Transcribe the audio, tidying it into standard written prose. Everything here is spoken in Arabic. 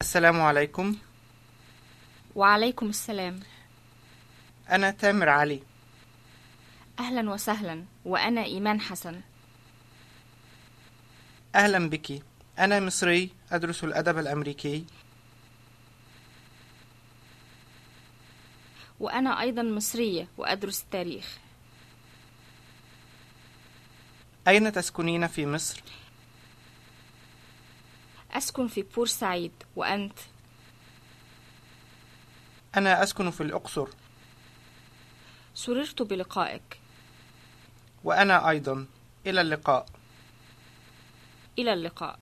السلام عليكم. وعليكم السلام. أنا تامر علي. أهلا وسهلا، وأنا إيمان حسن. أهلا بك. أنا مصري أدرس الأدب الأمريكي. وأنا أيضا مصرية وأدرس التاريخ. أين تسكنين في مصر؟ أسكن في بورسعيد، وأنت؟ أنا أسكن في الأقصر. سررت بلقائك. وأنا أيضا. إلى اللقاء. إلى اللقاء.